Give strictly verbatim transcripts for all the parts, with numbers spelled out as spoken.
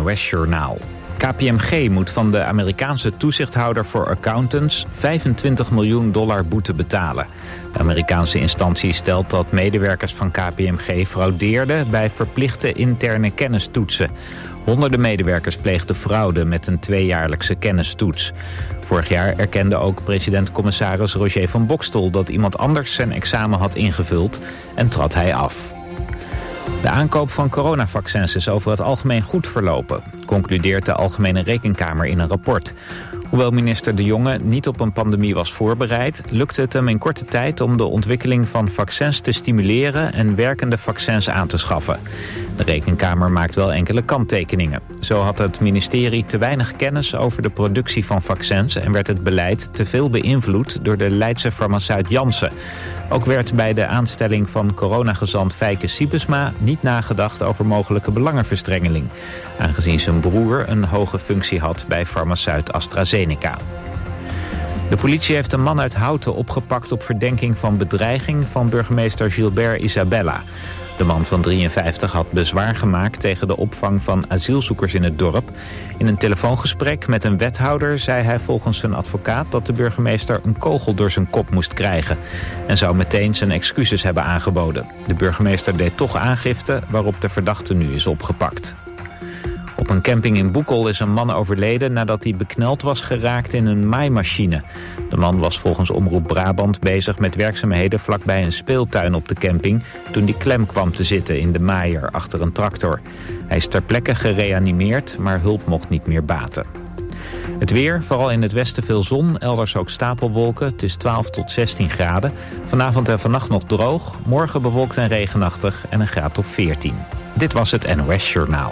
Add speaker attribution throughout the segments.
Speaker 1: O S-journaal. K P M G moet van de Amerikaanse toezichthouder voor accountants vijfentwintig miljoen dollar boete betalen. De Amerikaanse instantie stelt dat medewerkers van K P M G fraudeerden bij verplichte interne kennistoetsen. Honderden medewerkers pleegden fraude met een tweejaarlijkse kennistoets. Vorig jaar erkende ook president-commissaris Roger van Boxtel dat iemand anders zijn examen had ingevuld en trad hij af. De aankoop van coronavaccins is over het algemeen goed verlopen, concludeert de Algemene Rekenkamer in een rapport. Hoewel minister De Jonge niet op een pandemie was voorbereid, lukte het hem in korte tijd om de ontwikkeling van vaccins te stimuleren en werkende vaccins aan te schaffen. De Rekenkamer maakt wel enkele kanttekeningen. Zo had het ministerie te weinig kennis over de productie van vaccins en werd het beleid te veel beïnvloed door de Leidse farmaceut Janssen. Ook werd bij de aanstelling van coronagezant Fijke Siebesma niet nagedacht over mogelijke belangenverstrengeling, aangezien zijn broer een hoge functie had bij farmaceut AstraZeneca. De politie heeft een man uit Houten opgepakt op verdenking van bedreiging van burgemeester Gilbert Isabella. De man van drieënvijftig had bezwaar gemaakt tegen de opvang van asielzoekers in het dorp. In een telefoongesprek met een wethouder zei hij volgens zijn advocaat dat de burgemeester een kogel door zijn kop moest krijgen en zou meteen zijn excuses hebben aangeboden. De burgemeester deed toch aangifte, waarop de verdachte nu is opgepakt. Op een camping in Boekel is een man overleden nadat hij bekneld was geraakt in een maaimachine. De man was volgens Omroep Brabant bezig met werkzaamheden vlakbij een speeltuin op de camping toen die klem kwam te zitten in de maaier achter een tractor. Hij is ter plekke gereanimeerd, maar hulp mocht niet meer baten. Het weer, vooral in het westen veel zon, elders ook stapelwolken. Het is twaalf tot zestien graden. Vanavond en vannacht nog droog, morgen bewolkt en regenachtig en een graad of veertien. Dit was het N O S-journaal.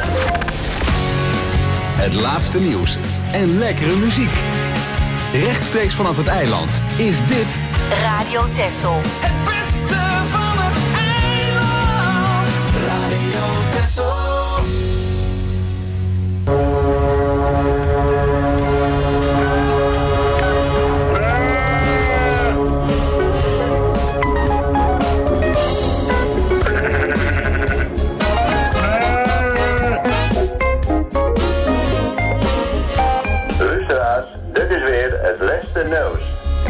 Speaker 2: Het laatste nieuws en lekkere muziek. Rechtstreeks vanaf het eiland is dit
Speaker 3: Radio Texel.
Speaker 4: Het beste van het eiland. Radio Texel.
Speaker 5: Nieuws.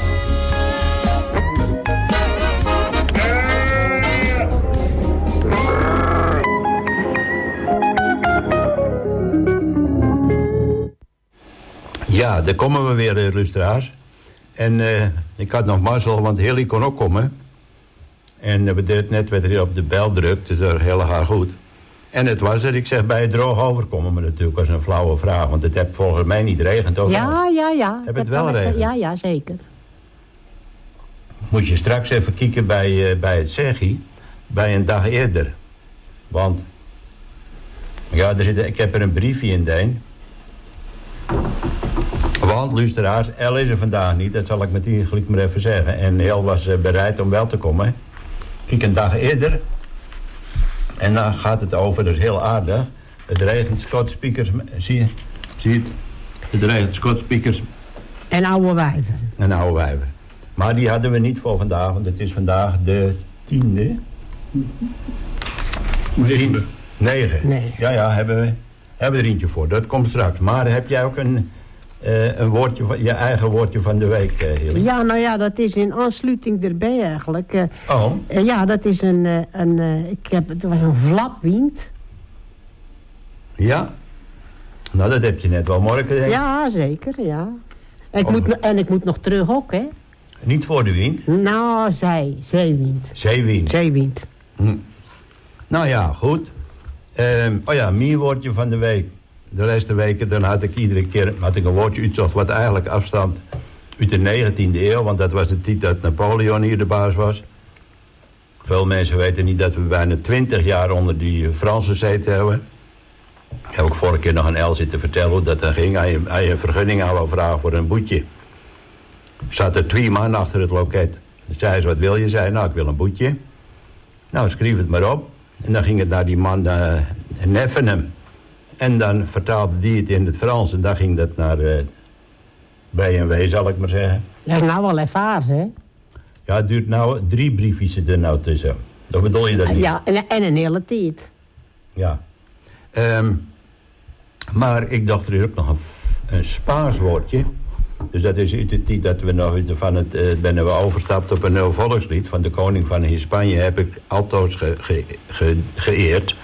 Speaker 6: Ja, daar komen we weer, uh, luisteraars. En uh, ik had nog mazzel, want Hilly kon ook komen. En uh, we deden net werd er op de bel drukt, dus dat is heel erg goed. En het was er, ik zeg, bij het droog overkomen, maar natuurlijk was een flauwe vraag, want het heeft volgens mij niet regend ook.
Speaker 7: Ja, ja, ja.
Speaker 6: Heb het wel regend?
Speaker 7: Ja, ja, zeker.
Speaker 6: Moet je straks even kijken bij, uh, bij het Zeggie, bij een dag eerder. Want, ja, er zit, ik heb er een briefje in deen. Want, luisteraars, El is er vandaag niet, dat zal ik met die gelijk maar even zeggen. En El was uh, bereid om wel te komen. Kijk, een dag eerder. En dan gaat het over, dat is heel aardig. Het regent Scotspeakers, zie je? Zie je het? Het regent Scotspeakers.
Speaker 7: En oude wijven.
Speaker 6: En oude wijven. Maar die hadden we niet voor vandaag, want het is vandaag de tiende.
Speaker 8: Negende.
Speaker 6: Negen.
Speaker 7: Nee.
Speaker 6: Ja, ja, hebben we, hebben we er eentje voor. Dat komt straks. Maar heb jij ook een, uh, een woordje van, je eigen woordje van de week, uh, Hilly?
Speaker 7: Ja, nou ja, dat is in aansluiting erbij eigenlijk. Uh,
Speaker 6: oh.
Speaker 7: Uh, ja, dat is een, uh, een uh, ik heb, het was een flapwind.
Speaker 6: Ja? Nou, dat heb je net wel morgen, denk ik.
Speaker 7: Ja, zeker, ja. En ik,
Speaker 6: oh.
Speaker 7: moet, en ik moet nog terug ook, hè.
Speaker 6: Niet voor de wind?
Speaker 7: Nou, zij, zeewind.
Speaker 6: Zeewind.
Speaker 7: Zeewind.
Speaker 6: Hm. Nou ja, goed. Um, oh ja, mijn woordje van de week. De rest der weken, dan had ik iedere keer had ik een woordje uitzocht wat eigenlijk afstand uit de negentiende eeuw, want dat was de tijd dat Napoleon hier de baas was. Veel mensen weten niet dat we bijna twintig jaar onder die Fransen zeten hebben. Ik heb ook vorige keer nog een El zitten vertellen hoe dat dan ging. Als je, als je een vergunning aan wou vragen voor een boetje. Zat er twee man achter het loket. Dan zei ze, wat wil je? Zei, nou, ik wil een boetje. Nou, schreef het maar op. En dan ging het naar die man, uh, Neffenhem. En dan vertaalde die het in het Frans. En dan ging dat naar uh, B M W, zal ik maar zeggen.
Speaker 7: Dat is nou wel ervaars, hè?
Speaker 6: Ja, het duurt nou drie briefjes er nou tussen. Dat bedoel je dat niet?
Speaker 7: Ja, en, en een hele tijd.
Speaker 6: Ja. Um, Maar ik dacht, er is ook nog een, een Spaans woordje. Dus dat is uit de tijd dat we nog uit de, van het, uh, ben we overstapt op een nieuw volkslied van de koning van Hispanje. Heb ik altoos ge, ge, ge, geëerd.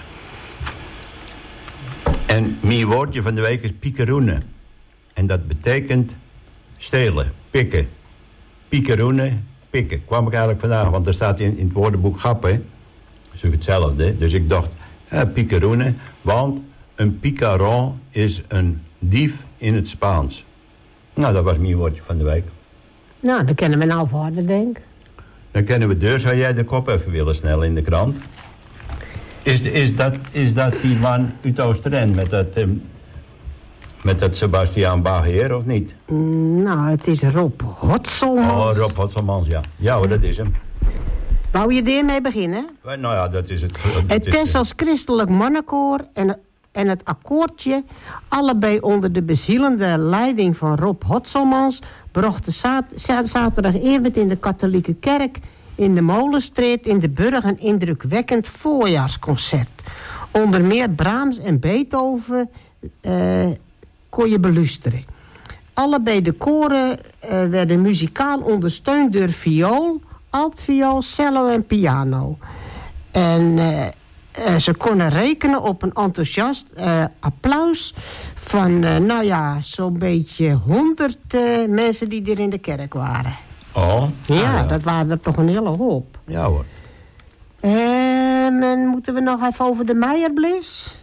Speaker 6: En mijn woordje van de week is picaroene. En dat betekent stelen, pikken. Picaroene, pikken. Kwam ik eigenlijk vandaag, want er staat in, in het woordenboek grappen. Dat is ook hetzelfde. Dus ik dacht, ja, picaroene, want een picaron is een dief in het Spaans. Nou, dat was mijn woordje van de week.
Speaker 7: Nou, dan kennen we nou verder, denk ik.
Speaker 6: Dan kennen we deur. Zou jij de kop even willen snel in de krant? Is, is, dat, is dat die man uit Oost-Rijn met dat, um, met dat Sebastiaan Bageer, of niet?
Speaker 7: Mm, nou, het is Rob Hotselmans.
Speaker 6: Oh, Rob Hotselmans, ja. Ja hoor, dat is hem.
Speaker 7: Wou je ermee beginnen?
Speaker 6: Nou ja, dat is het. Dat
Speaker 7: Het
Speaker 6: is
Speaker 7: Texels Christelijk Mannenkoor en, en het akkoordje, allebei onder de bezielende leiding van Rob Hotselmans, brachten zat, zaterdagavond in de katholieke kerk in de Molenstreet in de Burg een indrukwekkend voorjaarsconcert. Onder meer Brahms en Beethoven uh, kon je beluisteren. Allebei de koren uh, werden muzikaal ondersteund door viool, altviool, cello en piano. En uh, uh, ze konden rekenen op een enthousiast uh, applaus van, uh, nou ja, zo'n beetje honderd uh, mensen die er in de kerk waren.
Speaker 6: Oh,
Speaker 7: Ja,
Speaker 6: ah, ja.
Speaker 7: dat waren er toch een hele hoop.
Speaker 6: Ja hoor.
Speaker 7: En, en moeten we nog even over de Meijerbliss?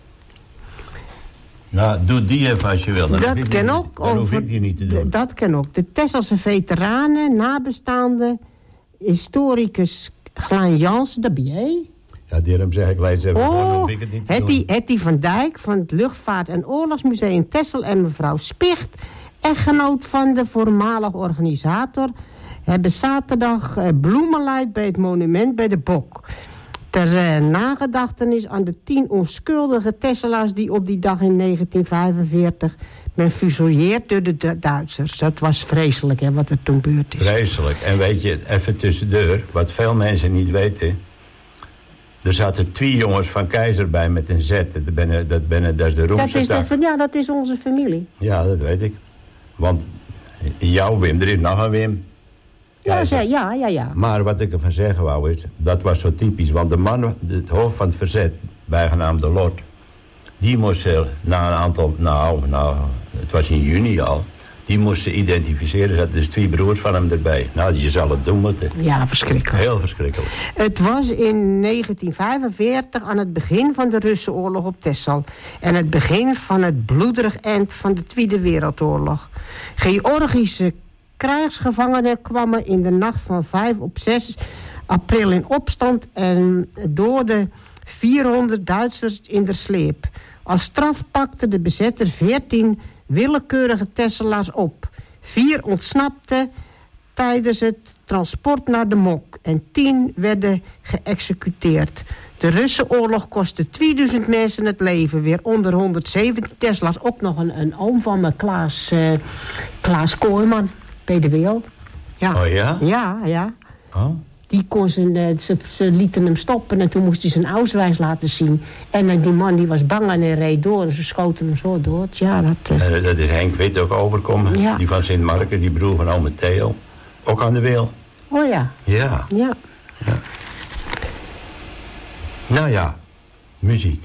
Speaker 6: Nou, doe die even als je wil. Dan hoef
Speaker 7: Dat
Speaker 6: ik die
Speaker 7: kan
Speaker 6: niet-
Speaker 7: ook.
Speaker 6: Dan hoef
Speaker 7: over-
Speaker 6: ik die niet te doen.
Speaker 7: Dat kan ook. De Tesselse veteranen, nabestaanden, historicus Glaan Jansen, dat ben jij.
Speaker 6: Ja, daarom zeg ik, lees even. gewoon, dan
Speaker 7: Oh,
Speaker 6: hoef ik het niet te
Speaker 7: Hetty,
Speaker 6: doen.
Speaker 7: Hetty van Dijk van het Luchtvaart- en Oorlogsmuseum Texel en mevrouw Spicht, echtgenoot van de voormalig organisator, hebben zaterdag eh, bloemen leid bij het monument bij de Bok. Ter eh, nagedachtenis aan de tien onschuldige Tesselaars die op die dag in negentien vijfenveertig men fusilleerd door de Du- Duitsers. Dat was vreselijk, hè, wat er toen gebeurd is.
Speaker 6: Vreselijk. En weet je, even tussendoor, wat veel mensen niet weten. Er zaten twee jongens van Keizer bij met een Z. Dat, ben, dat, ben, dat is de
Speaker 7: Dat
Speaker 6: roemse
Speaker 7: is,
Speaker 6: tak.
Speaker 7: dat, ja, dat is onze familie.
Speaker 6: Ja, dat weet ik. Want jouw Wim, er is nog een Wim.
Speaker 7: Ja,
Speaker 6: Keizer.
Speaker 7: ze- ja, ja, ja.
Speaker 6: Maar wat ik ervan zeggen wou is, dat was zo typisch. Want de man, het hoofd van het verzet, bijgenaamd de Lot, die moest ze na een aantal, nou, nou, het was in juni al, die moest ze identificeren. Er zaten dus twee broers van hem erbij. Nou, je zal het doen moeten.
Speaker 7: Ja, verschrikkelijk.
Speaker 6: Heel verschrikkelijk.
Speaker 7: Het was in negentien vijfenveertig aan het begin van de Russenoorlog op Texel. En het begin van het bloederig eind van de Tweede Wereldoorlog. Georgische krijgsgevangenen kwamen in de nacht van vijf op zes april in opstand en doodden vierhonderd Duitsers in de sleep. Als straf pakte de bezetter veertien willekeurige Tesselaars op. Vier ontsnapten tijdens het transport naar de Mok en tien werden geëxecuteerd. De Russenoorlog kostte tweeduizend mensen het leven, weer onder honderdzeventien Tesla's. Ook nog een, een oom van me, Klaas, uh, Klaas Kooijman, bij de wereld. Ja.
Speaker 6: Oh ja?
Speaker 7: Ja, ja.
Speaker 6: Oh.
Speaker 7: Die kon zijn, uh, ze, ze lieten hem stoppen en toen moest hij zijn auswijs laten zien. En uh, die man die was bang en hij reed door en ze schoten hem zo dood. Ja, dat... Uh...
Speaker 6: Uh, dat is Henk Wit ook overkomen.
Speaker 7: Ja.
Speaker 6: Die van Sint Marken, die broer van ome Theo. Ook aan de wil.
Speaker 7: Oh ja,
Speaker 6: Ja.
Speaker 7: ja.
Speaker 6: Nou ja, muziek.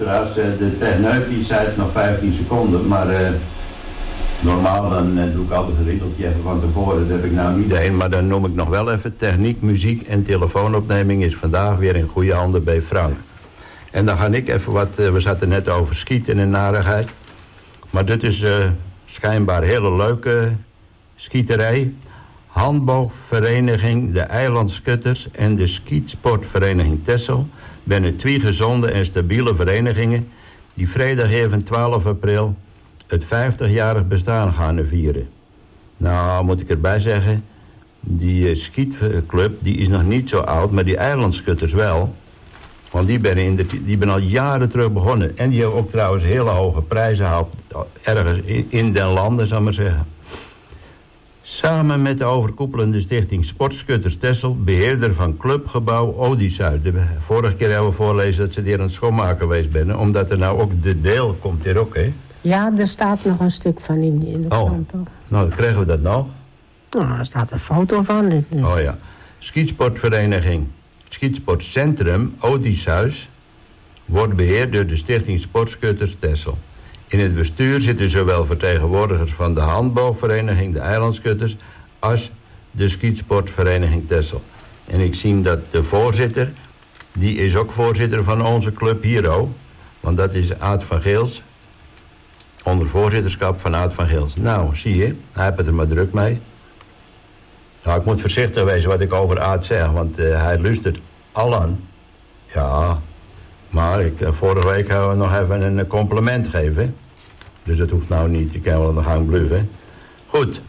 Speaker 6: luisteraars. Uh, de techneut die zei het nog vijftien seconden, maar uh, normaal dan uh, doe ik altijd een riddeltje even van tevoren. Dat heb ik nou niet één, maar dan noem ik nog wel even techniek, muziek en telefoonopneming is vandaag weer in goede handen bij Frank. En dan ga ik even wat, uh, we zaten net over schieten en narigheid. Maar dit is uh, schijnbaar hele leuke schieterij. Handboogvereniging De Eilandskutters en de Skietsportvereniging Texel zijn twee gezonde en stabiele verenigingen die vrijdag even twaalf april het vijftigjarig bestaan gaan vieren. Nou moet ik erbij zeggen, die uh, skietclub die is nog niet zo oud, maar die eilandskutters wel. Want die ben, in de, die ben al jaren terug begonnen. En die hebben ook trouwens hele hoge prijzen gehaald. Ergens in, in den landen, zal ik maar zeggen. Samen met de overkoepelende stichting Sportskutters Texel, beheerder van clubgebouw Odysseus. De vorige keer hebben we voorlezen dat ze hier aan het schoonmaken geweest zijn. Omdat er nou ook de deel komt hier ook, hè?
Speaker 7: Ja, er staat nog een stuk van in, in de krant.
Speaker 6: Oh, nou dan krijgen we dat nog.
Speaker 7: Nou, er staat een foto van.
Speaker 6: Oh ja. Schietsportvereniging Schietsportcentrum Odysseus wordt beheerd door de stichting Sportskutters Texel. In het bestuur zitten zowel vertegenwoordigers van de handboogvereniging De Eilandskutters als de Schietsportvereniging Texel. En ik zie dat de voorzitter, die is ook voorzitter van onze club hier ook. Want dat is Aad van Geels. Onder voorzitterschap van Aad van Geels. Nou, zie je, hij heeft het er maar druk mee. Nou, ik moet voorzichtig wezen wat ik over Aad zeg, want uh, hij luistert allen. Ja, maar ik, uh, vorige week hebben we nog even een compliment gegeven. Dus dat hoeft nou niet, ik kan wel aan de gang blijven. Goed.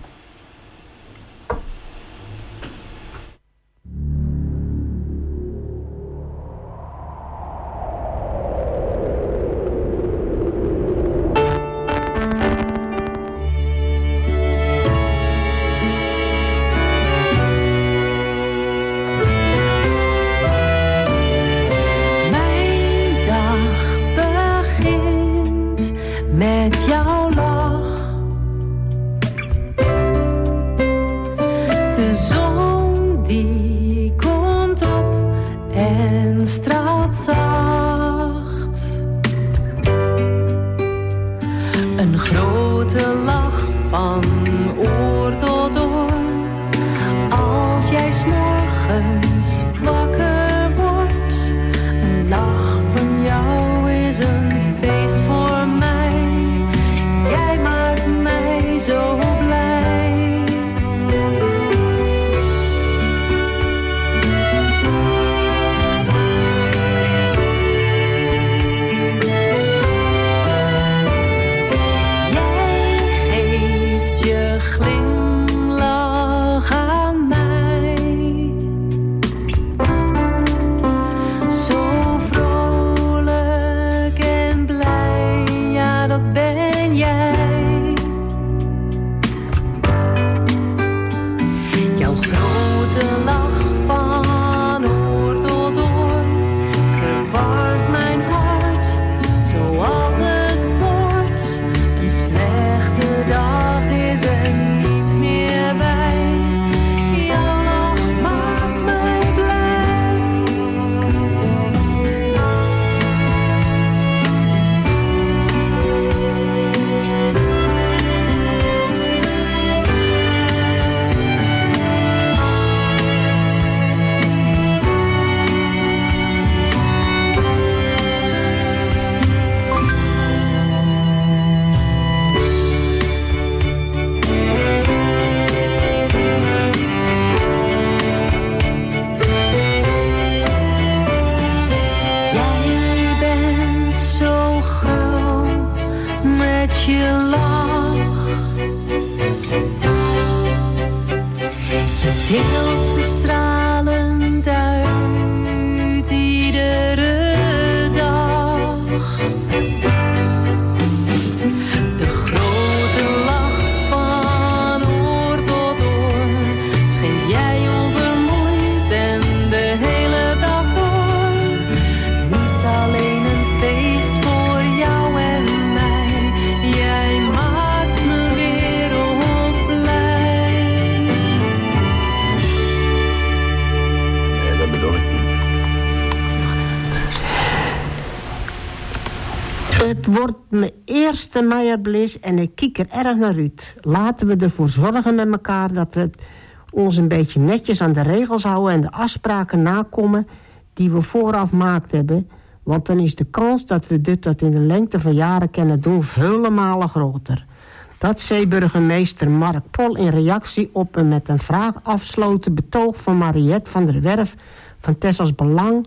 Speaker 7: Het wordt mijn eerste Meijerblis en ik kijk er erg naar uit. Laten we ervoor zorgen met elkaar dat we ons een beetje netjes aan de regels houden... en de afspraken nakomen die we vooraf gemaakt hebben. Want dan is de kans dat we dit dat in de lengte van jaren kunnen doen vele malen groter. Dat zei burgemeester Mark Pol in reactie op een met een vraag afsloten betoog van Mariette van der Werf van Texels Belang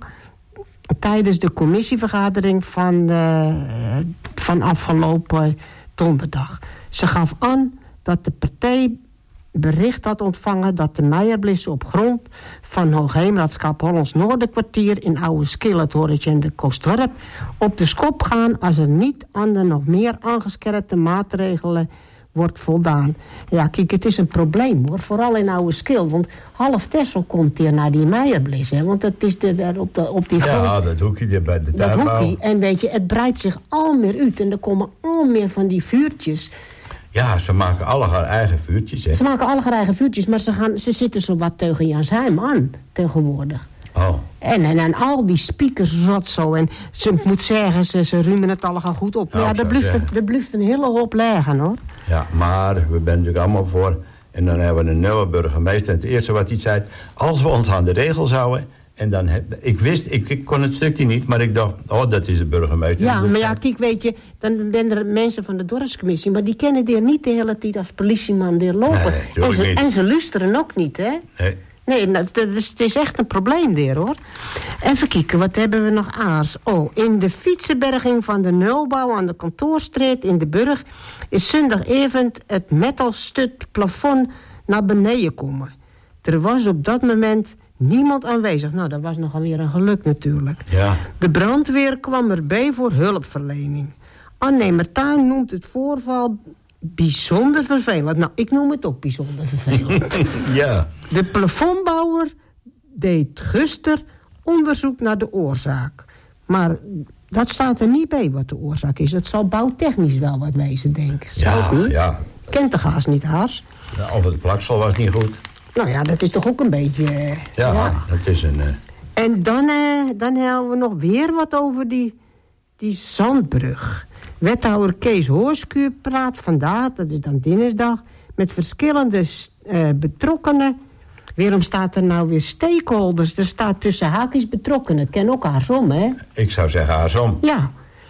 Speaker 7: tijdens de commissievergadering van, uh, van afgelopen donderdag. Ze gaf aan dat de partij bericht had ontvangen dat de Meijerblissen op grond van Hoogheemraadschap Hollands Noorderkwartier in Oude Skil, het horentje in de Koosdorp, op de schop gaan als er niet aan de nog meer aangescherpte maatregelen wordt voldaan. Ja, kijk, het is een probleem hoor, vooral in Oude Skil, want half Texel komt hier naar die Meijerblis, hè, want het is de, daar op, de, op die grond.
Speaker 6: Ja, dat hoekje daar bij de
Speaker 7: dat
Speaker 6: tuinbouw.
Speaker 7: hoekje, en weet je, het breidt zich al meer uit en er komen al meer van die vuurtjes.
Speaker 6: Ja, ze maken alle haar eigen vuurtjes, hè.
Speaker 7: Ze maken alle haar eigen vuurtjes, maar ze, gaan, ze zitten zo wat tegen Jan Heim aan tegenwoordig.
Speaker 6: Oh.
Speaker 7: En, en, en al die speakers rot zo. En ze moet zeggen, ze, ze ruimen het allemaal goed op. Maar
Speaker 6: Ja,
Speaker 7: ja,
Speaker 6: ik
Speaker 7: er
Speaker 6: zou
Speaker 7: blijft,
Speaker 6: zeggen.
Speaker 7: er blijft een hele hoop liggen, hoor.
Speaker 6: Ja, maar we zijn natuurlijk allemaal voor. En dan hebben we een nieuwe burgemeester. En het eerste wat hij zei, als we ons aan de regels houden... En dan heb, ik wist, ik, ik kon het stukje niet, maar ik dacht, oh, dat is de burgemeester.
Speaker 7: Ja,
Speaker 6: Dat
Speaker 7: maar ja,
Speaker 6: zei-
Speaker 7: kijk, weet je, dan zijn er mensen van de dorpscommissie... maar die kennen die niet de hele tijd als politieman die lopen.
Speaker 6: Nee,
Speaker 7: en,
Speaker 6: tuurlijk
Speaker 7: ze,
Speaker 6: niet.
Speaker 7: en ze luisteren ook niet, hè?
Speaker 6: Nee.
Speaker 7: Nee, nou, het is, het is echt een probleem daar, hoor. Even kijken, wat hebben we nog aars? Oh, in de fietsenberging van de Nulbouw aan de Kantoorstraat in de Burg... is zondagavond het metalstut plafond naar beneden komen. Er was op dat moment niemand aanwezig. Nou, dat was nogal weer een geluk natuurlijk.
Speaker 6: Ja.
Speaker 7: De brandweer kwam erbij voor hulpverlening. Aannemer Tuin noemt het voorval bijzonder vervelend. Nou, ik noem het ook bijzonder vervelend.
Speaker 6: Ja.
Speaker 7: De plafondbouwer deed gisteren onderzoek naar de oorzaak. Maar dat staat er niet bij wat de oorzaak is. Het zal bouwtechnisch wel wat wezen, denk ik. Zou
Speaker 6: Ja,
Speaker 7: het niet?
Speaker 6: ja.
Speaker 7: Kent de haast niet haast.
Speaker 6: Ja, of het plaksel was niet goed.
Speaker 7: Nou ja, dat is toch ook een beetje... eh,
Speaker 6: Ja, dat is een... eh,
Speaker 7: En dan, eh, dan hebben we nog weer wat over die, die zandbrug. Wethouder Kees Hoorskuur praat vandaag, dat is dan dinsdag... met verschillende eh, betrokkenen. Waarom staat er nou weer stakeholders? Er staat tussen haakjes betrokkenen. Het ken ook haarsom, hè?
Speaker 6: ik zou zeggen haarsom.
Speaker 7: Ja.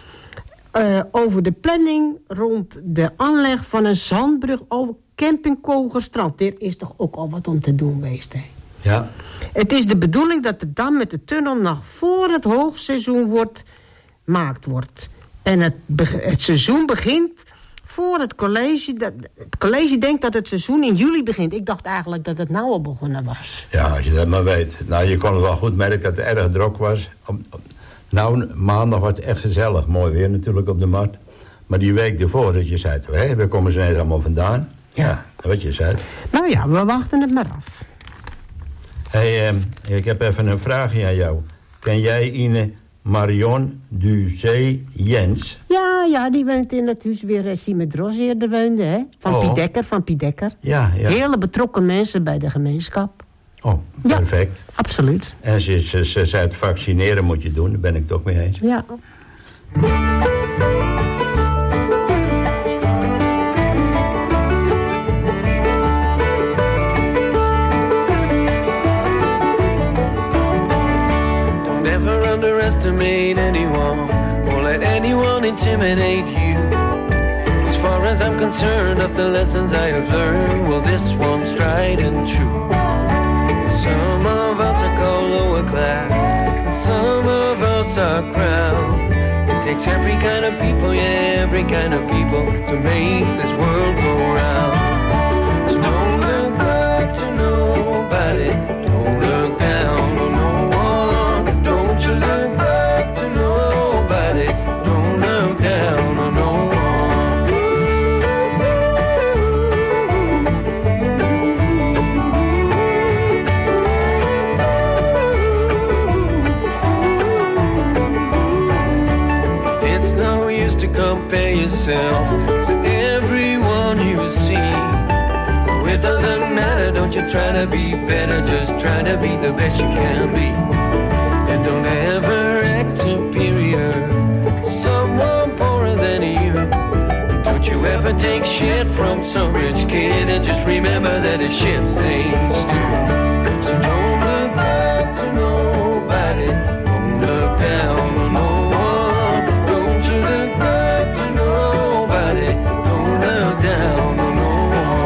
Speaker 7: Uh, over de planning rond de aanleg van een zandbrug over camping Kogerstrand. Er is toch ook al wat om te doen geweest, hè?
Speaker 6: Ja.
Speaker 7: Het is de bedoeling dat de dam met de tunnel nog voor het hoogseizoen wordt, gemaakt wordt. En het, be- het seizoen begint voor het college. Dat, het college denkt dat het seizoen in juli begint. Ik dacht eigenlijk dat het nou al begonnen was.
Speaker 6: Ja, als je dat maar weet. Nou, je kon het wel goed merken dat het erg druk was. Op, op, nou, maandag was het echt gezellig. Mooi weer natuurlijk op de markt. Maar die week ervoor, dat je zei, hé, waar komen ze ineens allemaal vandaan?
Speaker 7: Ja.
Speaker 6: Ja, wat je zei.
Speaker 7: Nou ja, we wachten het maar af.
Speaker 6: Hé, hey, eh, ik heb even een vraagje aan jou. Ken jij Ine Marion Ducé Jens?
Speaker 7: Ja, ja, die woont in het huis weer uh, Sime Dros eerder woonde, hè? Van
Speaker 6: Oh.
Speaker 7: Piet Dekker, van Piet Dekker.
Speaker 6: Ja, ja.
Speaker 7: Hele betrokken mensen bij de gemeenschap.
Speaker 6: Oh,
Speaker 7: Ja.
Speaker 6: perfect.
Speaker 7: Absoluut.
Speaker 6: En ze, ze, ze zei het vaccineren moet je doen, daar ben ik het ook mee eens.
Speaker 7: Ja.
Speaker 3: Don't ever underestimate anyone or let anyone intimidate you. As far as I'm concerned, of the lessons I have learned, well, this one's tried and true. Some of us are called lower class, some of us are crowned. It takes every kind of people, yeah, every kind of people to make this world go round. So don't look up to nobody, don't look down on no one. Don't you look up to nobody, don't look down on no one. It's no use to compare yourself to everyone you see. No, it doesn't matter, don't you try to be better, just try to be the best you can be. And don't ever act superior to someone poorer wanna take shit from some rich kid, and just remember that his shit stains too. So don't look up to nobody, don't look down on no one. Don't you look up to nobody, don't look down on no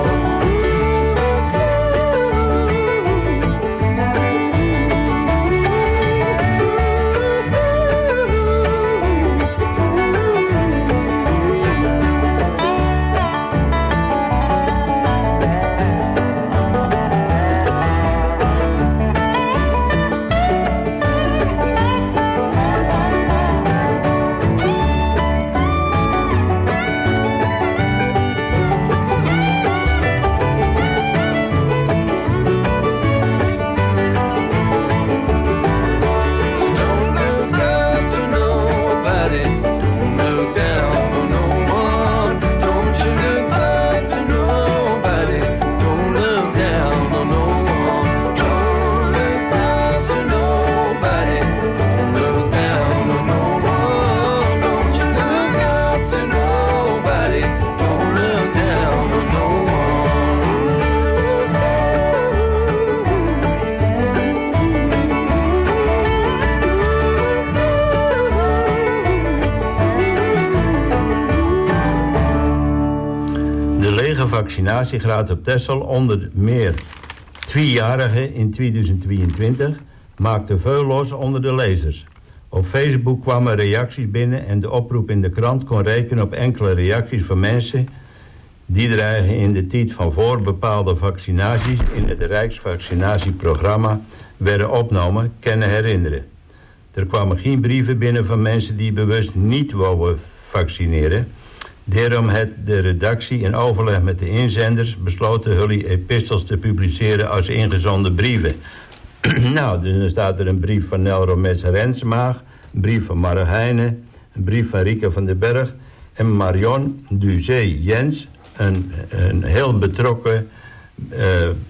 Speaker 6: vaccinatiegraad op Texel onder meer tweejarigen in tweeduizend tweeëntwintig maakte veel los onder de lezers. Op Facebook kwamen reacties binnen en de oproep in de krant kon rekenen op enkele reacties van mensen die er eigenlijk in de tijd van voor bepaalde vaccinaties in het Rijksvaccinatieprogramma werden opgenomen, kunnen herinneren. Er kwamen geen brieven binnen van mensen die bewust niet wouden vaccineren. Daarom heeft de redactie in overleg met de inzenders besloten jullie epistels te publiceren als ingezonden brieven. Nou, dus dan staat er een brief van Nel Romets Rensmaag, een brief van Marg Heijnen, een brief van Rieke van den Berg en Marion Duzé Jens, een, een heel betrokken uh,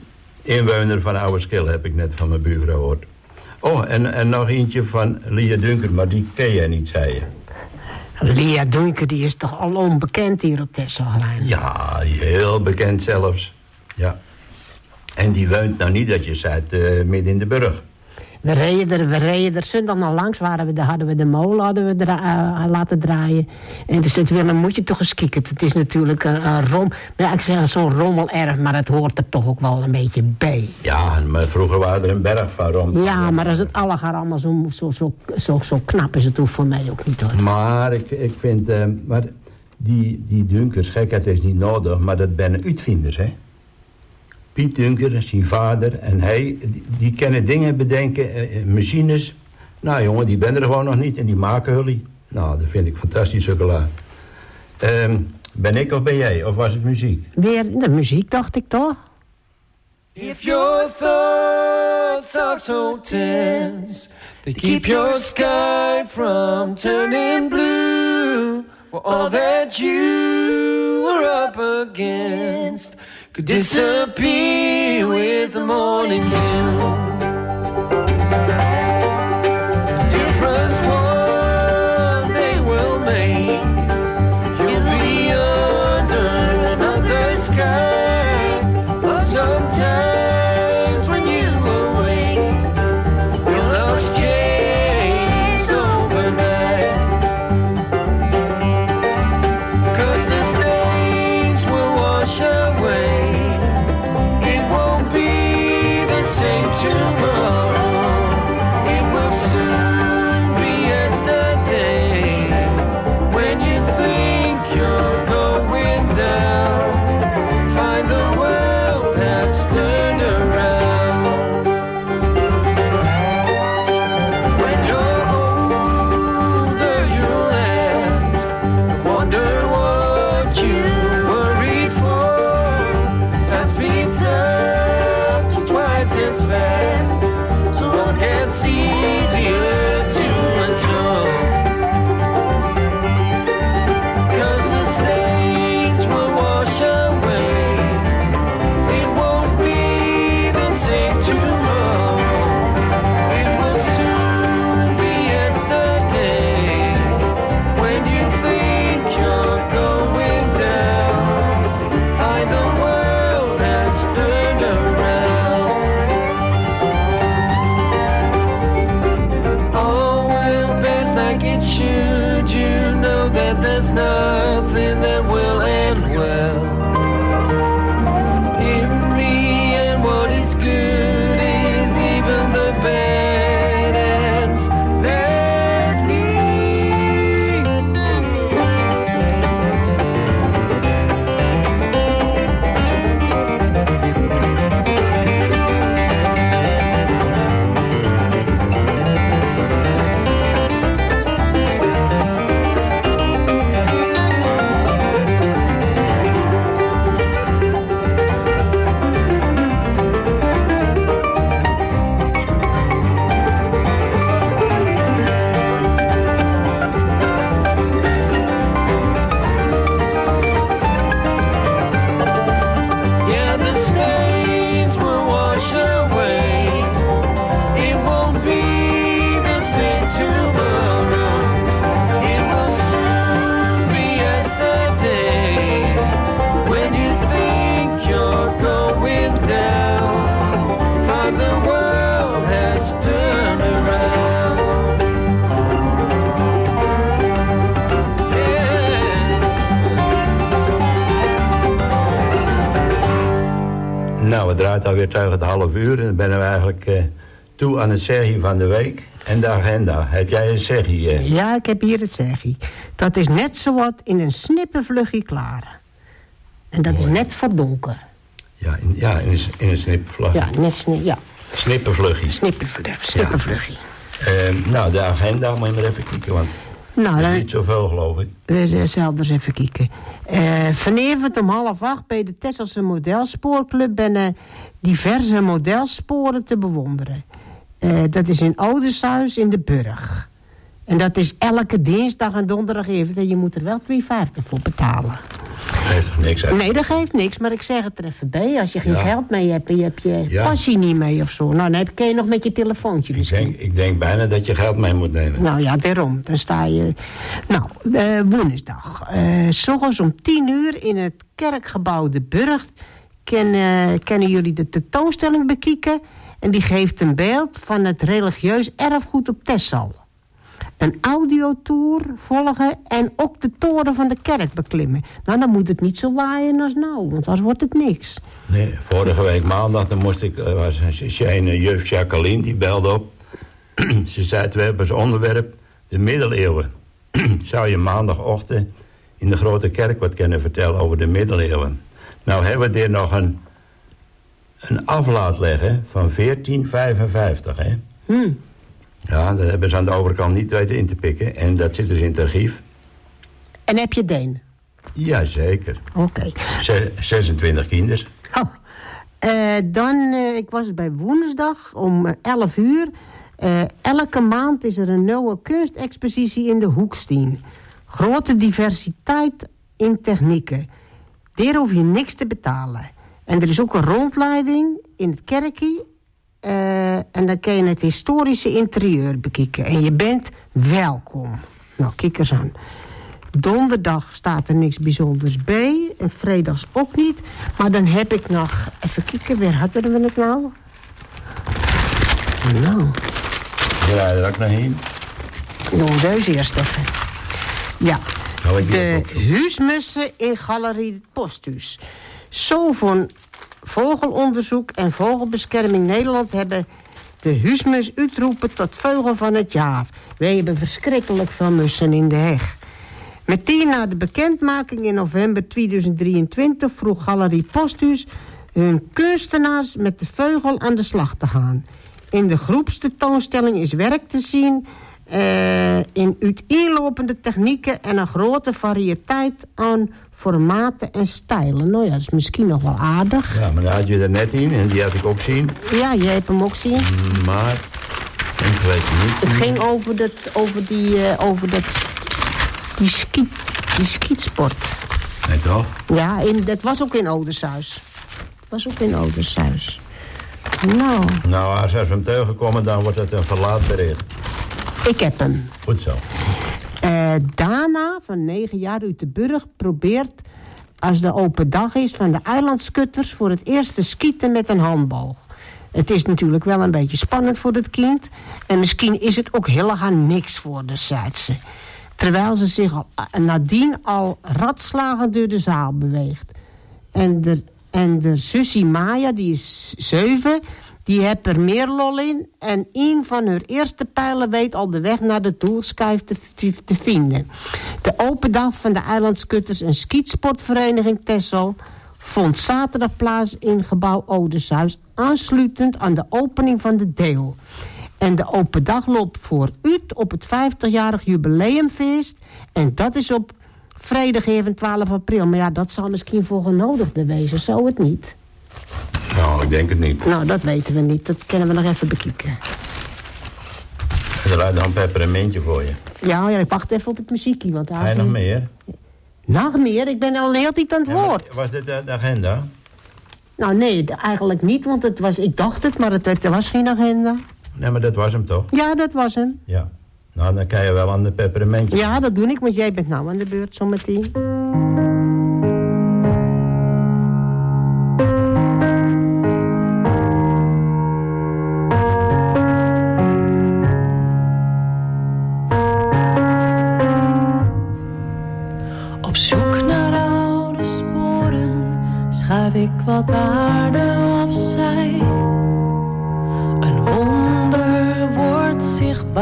Speaker 6: inwoner van Ouwerskil, heb ik net van mijn buurvrouw gehoord. Oh, en, en nog eentje van Lia Dunker, maar die ken jij niet, zei je.
Speaker 7: Lia Dunker, die is toch al onbekend hier op Texelheim?
Speaker 6: Ja, heel bekend zelfs. Ja. En die woont nou niet, dat je zei, uh, midden in de burg.
Speaker 7: We reden er, we reden er zondag nog langs, waren we, de, hadden we de molen hadden we dra- uh, laten draaien. En toen zei Willem, dan moet je toch eens kijken. Het is natuurlijk een, een rom... Ja, ik zeg zo'n rommelerf, maar het hoort er toch ook wel een beetje bij.
Speaker 6: Ja, maar vroeger waren er een berg van rom.
Speaker 7: Ja, maar als het allegaar allemaal zo, zo, zo, zo, zo knap is, het hoeft voor mij ook niet, hoor.
Speaker 6: Maar ik, ik vind... Uh, maar die, die Dunkers, gekheid is niet nodig, maar dat zijn uitvinders, hè. Piet Dunker, zijn vader en hij, die, die kunnen dingen bedenken, eh, machines. Nou jongen, die ben er gewoon nog niet en die maken jullie. Nou, dat vind ik fantastisch, chocola. Um, ben ik of ben jij, of was het muziek?
Speaker 7: Weer de muziek, dacht ik toch?
Speaker 3: If your thoughts are so tense, they keep your sky from turning blue, well, all that you were up against could disappear with the morning dew. The difference one day will make. You'll be under another sky. But sometimes when you awake, your love's changed overnight. 'Cause the stains will wash away. It won't be the same tomorrow.
Speaker 6: alweer tegen het half uur. En dan ben we eigenlijk uh, toe aan het zeggie van de week. En de agenda. Heb jij een zeggie? Uh?
Speaker 7: Ja, ik heb hier het zeggie. Dat is net zowat in een snippenvluggie klaar. En dat Mooi. Is net voor donker.
Speaker 6: Ja, in, ja, in, een, in een snippenvluggie.
Speaker 7: Ja, net sni ja.
Speaker 6: Snippenvluggie.
Speaker 7: Snippenvluggie. Snippenvluggie.
Speaker 6: Ja. Uh, nou, de agenda moet je maar even kijken, want
Speaker 7: nou,
Speaker 6: dat
Speaker 7: dan,
Speaker 6: is niet zoveel, geloof ik.
Speaker 7: We zelf eens even kijken. Uh, vanavond om half acht bij de Tesselse Modelspoorclub ben uh, diverse modelsporen te bewonderen. Uh, dat is in Oudershuis in de Burg. En dat is elke dinsdag en donderdag even. En je moet er wel twee vijftig voor betalen.
Speaker 6: Dat geeft toch niks uit?
Speaker 7: Nee, dat geeft niks. Maar ik zeg het er even bij. Als je geen ja. geld mee hebt en je hebt je
Speaker 6: ja.
Speaker 7: passie niet mee of zo. Nou, dan kun je nog met je telefoontje
Speaker 6: ik
Speaker 7: misschien.
Speaker 6: denk, ik denk bijna dat je geld mee moet nemen.
Speaker 7: Nou ja, daarom. Dan sta je... Nou, uh, woensdag. Uh, 's ochtends om tien uur in het kerkgebouw De Burg... Ken, uh, kunnen jullie de tentoonstelling bekijken. En die geeft een beeld van het religieus erfgoed op Texel. Een audiotour volgen en ook de toren van de kerk beklimmen. Nou, dan moet het niet zo waaien als nou, want anders wordt het niks.
Speaker 6: Nee, vorige week maandag, dan moest ik, uh, was een juf Jacqueline, die belde op. Ze zei, we hebben als onderwerp de middeleeuwen. Zou je maandagochtend in de grote kerk wat kunnen vertellen over de middeleeuwen? Nou hebben we er nog een, een aflaat leggen van veertien vijfenvijftig, hè?
Speaker 7: Hmm.
Speaker 6: Ja, dat hebben ze aan de overkant niet weten in te pikken. En dat zit dus in het archief.
Speaker 7: En heb je Deen?
Speaker 6: Jazeker.
Speaker 7: Oké.
Speaker 6: Okay. zesentwintig kinders.
Speaker 7: Oh. Uh, dan, uh, ik was bij woensdag om uh, elf uur. Uh, elke maand is er een nieuwe kunstexpositie in de Hoekstien. Grote diversiteit in technieken. Daar hoef je niks te betalen. En er is ook een rondleiding in het kerkje. Uh, en dan kun je het historische interieur bekijken. En je bent welkom. Nou, kijk eens aan. Donderdag staat er niks bijzonders bij. En vrijdags ook niet. Maar dan heb ik nog... Even kijken, waar hadden we het nou? Nou.
Speaker 6: Ja, er ook nog heen.
Speaker 7: Doen deze eerst even. Ja.
Speaker 6: Nou,
Speaker 7: de huismussen in Galerie Posthuis. Zo van Vogelonderzoek en Vogelbescherming Nederland hebben de huismus uitroepen tot vogel van het jaar. Wij hebben verschrikkelijk veel mussen in de heg. Meteen na de bekendmaking in november tweeduizend drieëntwintig vroeg Galerie Posthuis hun kunstenaars met de vogel aan de slag te gaan. In de groepstentoonstelling is werk te zien uh, in uiteenlopende technieken en een grote variëteit aan formaten en stijlen. Nou ja, dat is misschien nog wel aardig.
Speaker 6: Ja, maar daar had je er net in en die had ik ook zien.
Speaker 7: Ja, jij hebt hem ook zien.
Speaker 6: Maar, ik weet het niet.
Speaker 7: Het ging over, dat, over die, uh, over dat, die, skiet, die skietsport.
Speaker 6: Nee, toch?
Speaker 7: Ja, in, dat was ook in Oudershuis. Dat was ook in Oudershuis. Nou.
Speaker 6: Nou, als we hem tegenkomen, dan wordt het een verlaat bericht.
Speaker 7: Ik heb hem.
Speaker 6: Goed zo.
Speaker 7: Uh, Dana, van negen jaar uit de Burg, probeert, als de open dag is, van de eilandskutters voor het eerst te schieten met een handboog. Het is natuurlijk wel een beetje spannend voor het kind. En misschien is het ook helemaal niks voor de Zuidse. Terwijl ze zich al, nadien al radslagend door de zaal beweegt. En de, en de zussie Maya, die is zeven, die heeft er meer lol in. En een van haar eerste pijlen weet al de weg naar de doelschijf te, te, te vinden. De open dag van de eilandskutters en skietsportvereniging Texel vond zaterdag plaats in gebouw Oudershuis, aansluitend aan de opening van de deel. En de open dag loopt vooruit op het vijftigjarig jubileumfeest. En dat is op vrijdag even twaalf april. Maar ja, dat zal misschien voor genodigden wezen, zou het niet?
Speaker 6: Nou, ik denk het niet.
Speaker 7: Nou, dat weten we niet. Dat kunnen we nog even bekijken.
Speaker 6: Er laat dan een peppermintje voor je.
Speaker 7: Ja, ja, ik wacht even op het muziekje. Want
Speaker 6: Ga je nog meer?
Speaker 7: Nog meer? Ik ben al een hele tijd aan het
Speaker 6: Ja,
Speaker 7: woord.
Speaker 6: was dit de agenda?
Speaker 7: Nou, nee, eigenlijk niet. Want het was, ik dacht het, maar het, er was geen agenda.
Speaker 6: Nee, maar dat was hem toch?
Speaker 7: Ja, dat was hem.
Speaker 6: Ja. Nou, dan kan je wel aan de peppermintje.
Speaker 7: Ja, dat doe ik, want jij bent nou aan de beurt zometeen.
Speaker 5: Op zoek naar oude sporen schuif ik wat aarde opzij.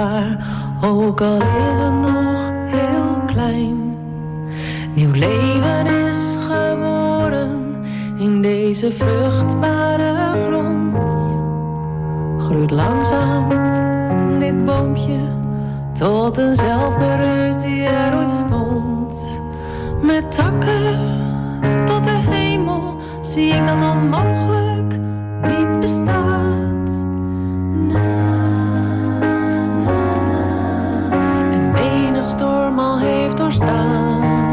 Speaker 5: waar, ook al is het nog heel klein. Nieuw leven is geboren in deze vruchtbare grond. Groeit langzaam dit boompje tot dezelfde reus die er ooit stond. Met takken tot de hemel zie ik dat onmogelijk niet bestaat. Na, en menig storm al heeft doorstaan.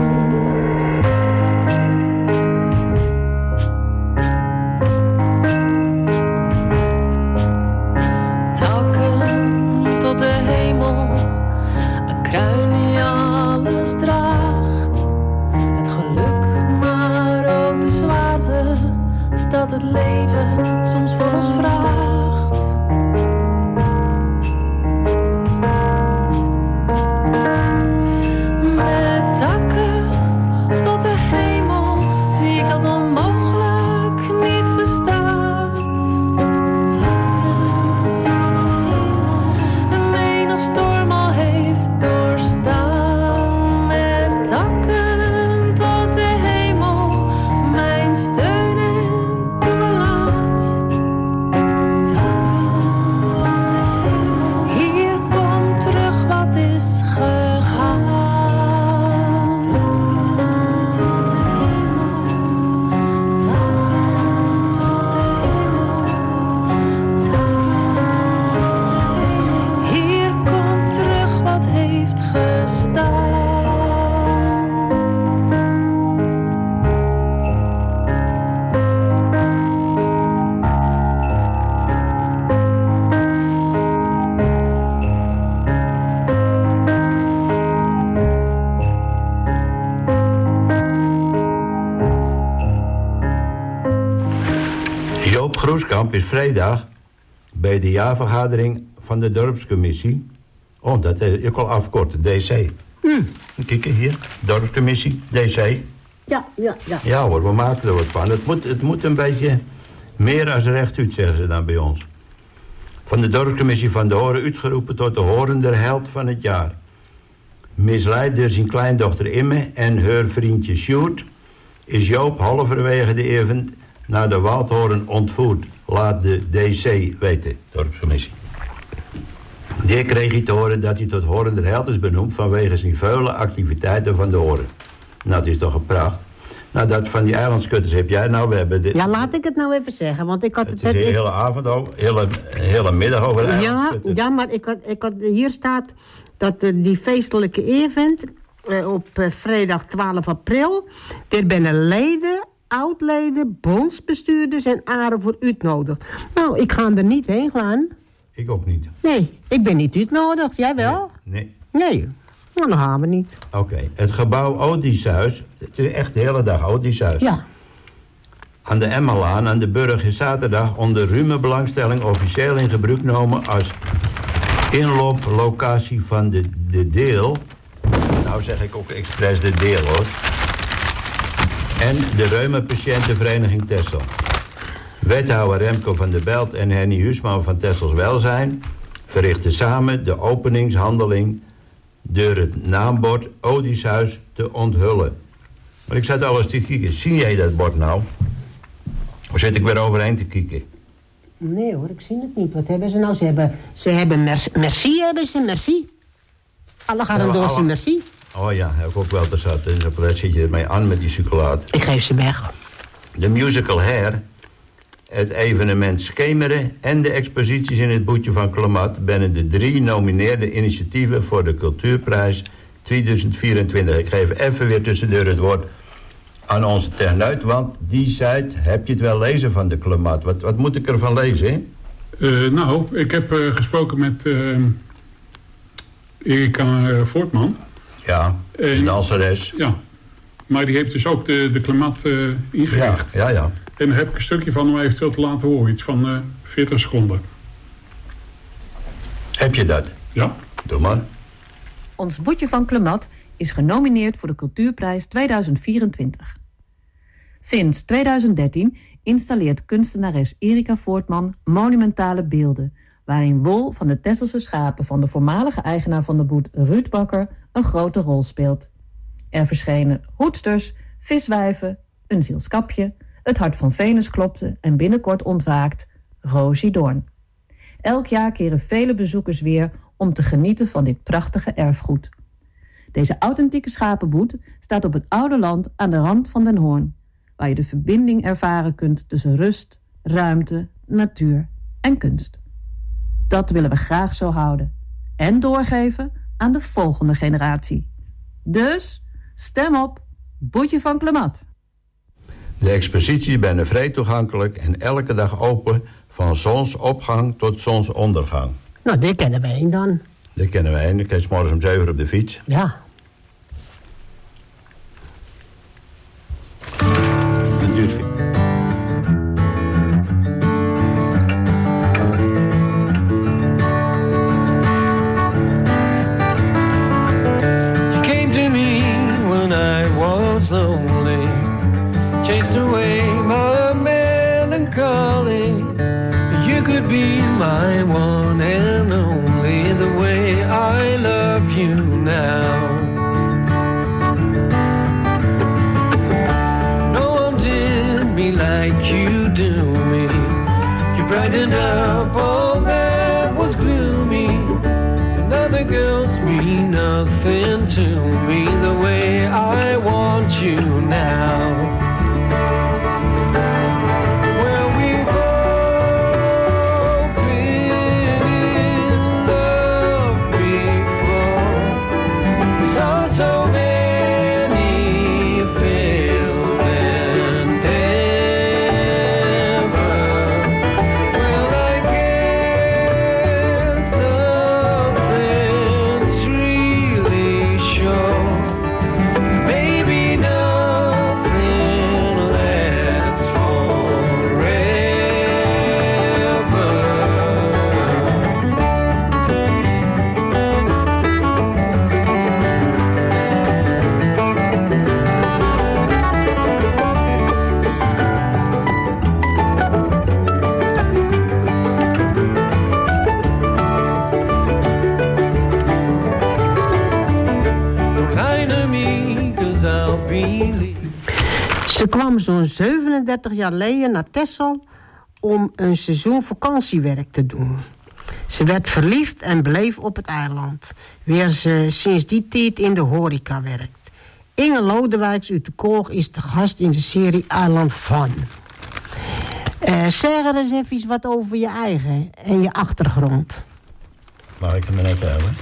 Speaker 5: Dat het leven soms van ons vraagt. Met takken tot de hemel zie ik dat onmogelijk niet bestaat. En menig storm al heeft doorstaan. Met takken tot de hemel, mijn steun en hier komt terug wat is gegaan. Hier komt terug wat heeft gestaan.
Speaker 6: Joop Groeskamp is vrijdag bij de jaarvergadering van de dorpscommissie. Oh, dat is ik al afkorten, D C.
Speaker 7: Mm.
Speaker 6: Kijk hier, dorpscommissie, D C.
Speaker 7: Ja, ja, ja.
Speaker 6: Ja hoor, we maken er wat van. Het moet, het moet een beetje meer als rechtuit, zeggen ze dan bij ons. Van de dorpscommissie van de Horen uitgeroepen tot de horende held van het jaar. Misleid door zijn kleindochter Imme en haar vriendje Sjoerd is Joop halverwege de even naar de Waldhoren ontvoerd. Laat de D C weten, dorpscommissie. Die kreeg hij te horen dat hij tot horende held is benoemd vanwege zijn vuile activiteiten van de Horen. Nou, dat is toch een pracht. Nou, dat van die eilandskutters heb jij nou, we hebben dit...
Speaker 7: Ja, laat ik het nou even zeggen, want ik had
Speaker 6: Het
Speaker 7: het...
Speaker 6: is de
Speaker 7: ik-
Speaker 6: hele avond al, hele, hele middag over
Speaker 7: ja,
Speaker 6: eilandskutters.
Speaker 7: ja, maar ik had, ik had, hier staat dat uh, die feestelijke event uh, op uh, vrijdag twaalf april, er zijn leden, oudleden, bondsbestuurders en aren voor uitnodigd. Nou, ik ga er niet heen gaan.
Speaker 6: Ik ook niet.
Speaker 7: Nee, ik ben niet uitnodigd. Jij wel?
Speaker 6: Nee.
Speaker 7: Nee. Nou, dan gaan we niet.
Speaker 6: Oké, okay. Het gebouw Odysseus, het is echt de hele dag Odysseus.
Speaker 7: Ja.
Speaker 6: Aan de Emmalaan aan de Burg is zaterdag onder ruime belangstelling officieel in gebruik genomen als inlooplocatie van de, de Deel. Nou zeg ik ook expres de Deel hoor. En de Reumapatiëntenvereniging Texel. Wethouder Remco van der Belt en Henny Huisman van Texels Welzijn verrichten samen de openingshandeling door het naambord Odysseus te onthullen. Maar ik zat al eens te kijken. Zie jij dat bord nou? Of zit ik weer overheen te kijken?
Speaker 7: Nee hoor, ik zie het niet. Wat hebben ze nou? Ze hebben, ze hebben merci, merci hebben ze, merci. Alle gaan
Speaker 6: Ja,
Speaker 7: door
Speaker 6: alle-
Speaker 7: zien, merci.
Speaker 6: Oh ja, heb ik ook wel te zat. En zo zit je ermee aan met die chocolade.
Speaker 7: Ik geef ze weg.
Speaker 6: De musical Hair, het evenement Schemeren en de exposities in het Boetje van Clemat binnen de drie nomineerde initiatieven voor de Cultuurprijs tweeduizend vierentwintig. Ik geef even weer tussendoor het woord aan onze techneut, want die zei, heb je het wel lezen van de Clemat? Wat, wat moet ik ervan lezen, hè?
Speaker 8: Uh, nou, ik heb uh, gesproken met uh, Erika uh, Voortman.
Speaker 6: Ja, de
Speaker 8: En-
Speaker 6: danseres.
Speaker 8: Ja, maar die heeft dus ook de, de Clemat uh,
Speaker 6: Ja,
Speaker 8: ingericht.
Speaker 6: ja, ja.
Speaker 8: En daar heb ik een stukje van om eventueel te laten horen. Iets van uh, veertig seconden.
Speaker 6: Heb je dat?
Speaker 8: Ja.
Speaker 6: Doe maar.
Speaker 9: Ons Boetje van Clemat is genomineerd voor de Cultuurprijs tweeduizend vierentwintig. Sinds tweeduizend dertien installeert kunstenares Erika Voortman monumentale beelden waarin wol van de Tesselse schapen van de voormalige eigenaar van de boet Ruud Bakker een grote rol speelt. Er verschenen hoedsters, viswijven, een zielskapje, het hart van Venus klopte en binnenkort ontwaakt Rosie Doorn. Elk jaar keren vele bezoekers weer om te genieten van dit prachtige erfgoed. Deze authentieke schapenboet staat op het oude land aan de rand van Den Hoorn, waar je de verbinding ervaren kunt tussen rust, ruimte, natuur en kunst. Dat willen we graag zo houden en doorgeven aan de volgende generatie. Dus stem op Boetje van Clemat.
Speaker 6: De expositie is bijna vrij toegankelijk en elke dag open van zonsopgang tot zonsondergang.
Speaker 7: Nou, dit kennen wij dan.
Speaker 6: Dit kennen wij. En ik ga 's morgens om zeven uur op de fiets.
Speaker 7: Ja.
Speaker 6: Een duurt fiets.
Speaker 3: Came to me when I was lonely, chased away my melancholy. You could be my one and only, the way I love you now. No one did me like you do me. You brightened up all that was gloomy. And other girls mean nothing to me, the way I want you now.
Speaker 7: Ze kwam zo'n zevenendertig jaar geleden naar Texel om een seizoen vakantiewerk te doen. Ze werd verliefd en bleef op het eiland, waar ze sinds die tijd in de horeca werkt. Inge Lodewijks uit de Koog is de gast in de serie Eiland Van. Uh, zeg er eens even wat over je eigen en je achtergrond.
Speaker 6: Mag ik hem net hebben?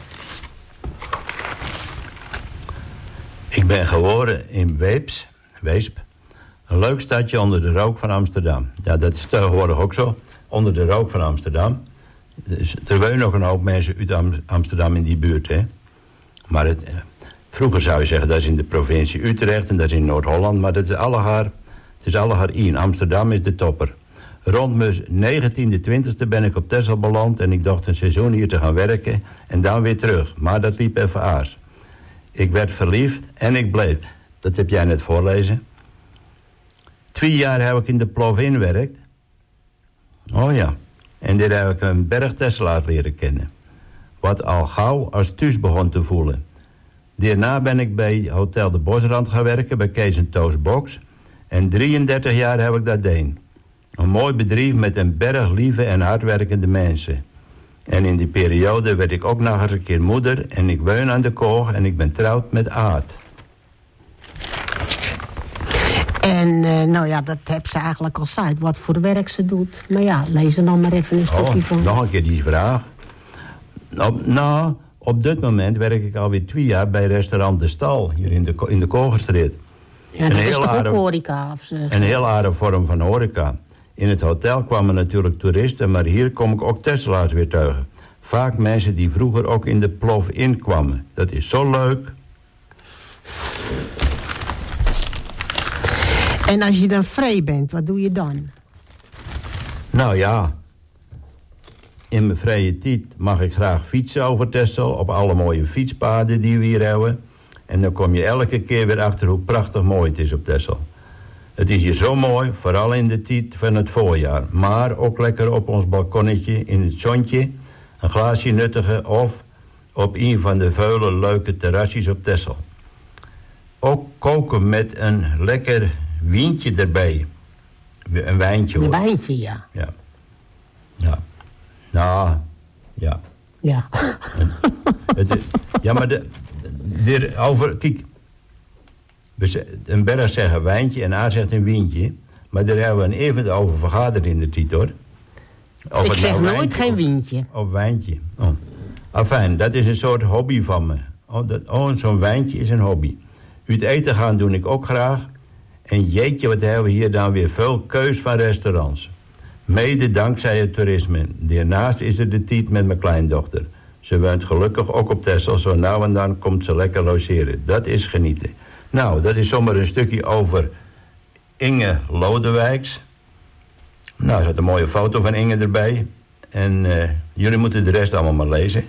Speaker 6: Ik ben geboren in Weeps, Weesp. Een leuk stadje onder de rook van Amsterdam. Ja, dat is tegenwoordig ook zo. Onder de rook van Amsterdam. Dus, er wonen nog een hoop mensen uit Am- Amsterdam in die buurt, hè. Maar het, eh, vroeger zou je zeggen, dat is in de provincie Utrecht en dat is in Noord-Holland. Maar dat is allegaar, het is allegaar in. Amsterdam is de topper. Rond mijn negentiende, twintigste ben ik op Texel beland en ik dacht een seizoen hier te gaan werken en dan weer terug. Maar dat liep even aars. Ik werd verliefd en ik bleef. Dat heb jij net voorlezen. Twee jaar heb ik in de Plovin gewerkt. Oh ja. En daar heb ik een berg Tesselaar leren kennen. Wat al gauw als thuis begon te voelen. Daarna ben ik bij Hotel de Bosrand gaan werken, bij Kees en Toos Box. En drieëndertig jaar heb ik dat deed. Een mooi bedrijf met een berg lieve en hardwerkende mensen. En in die periode werd ik ook nog eens een keer moeder en ik woon aan de Koog en ik ben trouwd met Aad.
Speaker 7: En uh, nou ja, dat heb ze eigenlijk al gezegd, wat voor werk ze doet. Maar ja, lees er dan maar even een stukje
Speaker 6: oh,
Speaker 7: van.
Speaker 6: Nog een keer die vraag. Op, nou, op dit moment werk ik alweer twee jaar bij restaurant De Stal, hier in de, in de Kogerstraat.
Speaker 7: Ja, dat is toch ook horeca? Of ze...
Speaker 6: Een heel aardige vorm van horeca. In het hotel kwamen natuurlijk toeristen, maar hier kom ik ook Tesselaars weer tegen. Vaak mensen die vroeger ook in de Plovin kwamen. Dat is zo leuk.
Speaker 7: En als je dan vrij bent, wat doe je dan?
Speaker 6: Nou ja, in mijn vrije tijd mag ik graag fietsen over Texel op alle mooie fietspaden die we hier hebben. En dan kom je elke keer weer achter hoe prachtig mooi het is op Texel. Het is hier zo mooi, vooral in de tijd van het voorjaar. Maar ook lekker op ons balkonnetje in het zonnetje, een glaasje nuttigen of op een van de vele leuke terrasjes op Texel. Ook koken met een lekker wientje erbij. Een wijntje hoor.
Speaker 7: Een wijntje, ja.
Speaker 6: Ja. Ja. Nou, ja.
Speaker 7: Ja.
Speaker 6: Het is, ja, maar de, de, over, kijk, een Berg zegt een wijntje en A zegt een wientje. Maar daar hebben we een even over vergaderd in de tijd, hoor. Of
Speaker 7: ik zeg
Speaker 6: nou
Speaker 7: nooit
Speaker 6: wijntje,
Speaker 7: geen
Speaker 6: of,
Speaker 7: wientje.
Speaker 6: Of wijntje. Oh. Enfin, dat is een soort hobby van me. Oh, dat, oh zo'n wijntje is een hobby. Uit eten gaan doe ik ook graag. En jeetje, wat hebben we hier dan weer veel keus van restaurants. Mede dankzij het toerisme. Daarnaast is er de tijd met mijn kleindochter. Ze woont gelukkig ook op Texel. Zo nou en dan komt ze lekker logeren. Dat is genieten. Nou, dat is zomaar een stukje over Inge Lodewijks. Nou, er zit een mooie foto van Inge erbij. En uh, jullie moeten de rest allemaal maar lezen.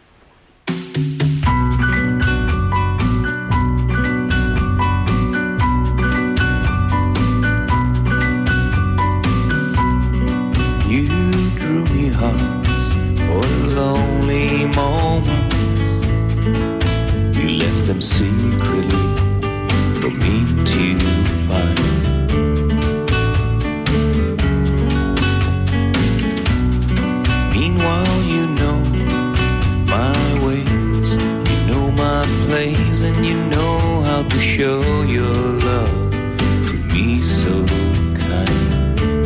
Speaker 3: Secretly for me to find. Meanwhile, you know my ways, you know my place, and you know how to show your love to me so kind.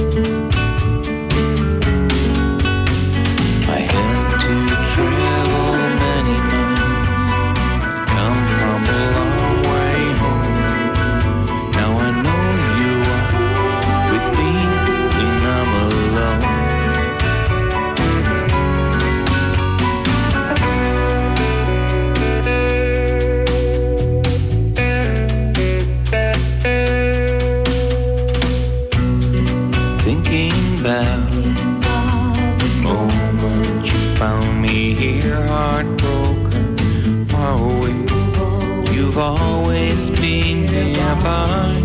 Speaker 3: I had to travel many miles, come from a long way home. Now I know you are with me when I'm alone. Thinking back the moment you found me here, heartbroken, far away. You've always been nearby.